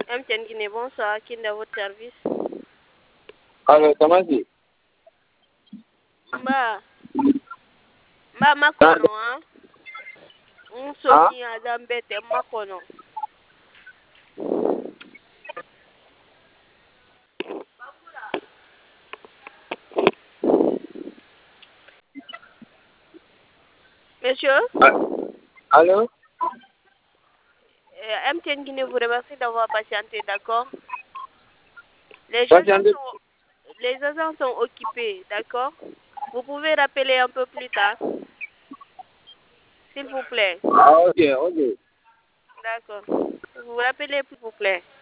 MTN Guinée, bonsoir. Qui est à votre service? Alors, comment dire? Makono, hein? Soni Adambete, Makono. Monsieur? Allô? MTN Guinée vous remercie d'avoir patienté, d'accord? Les Patientez. agents sont occupés, d'accord? Vous pouvez rappeler un peu plus tard, s'il vous plaît. Ah, ok. D'accord. Vous rappelez, s'il vous plaît.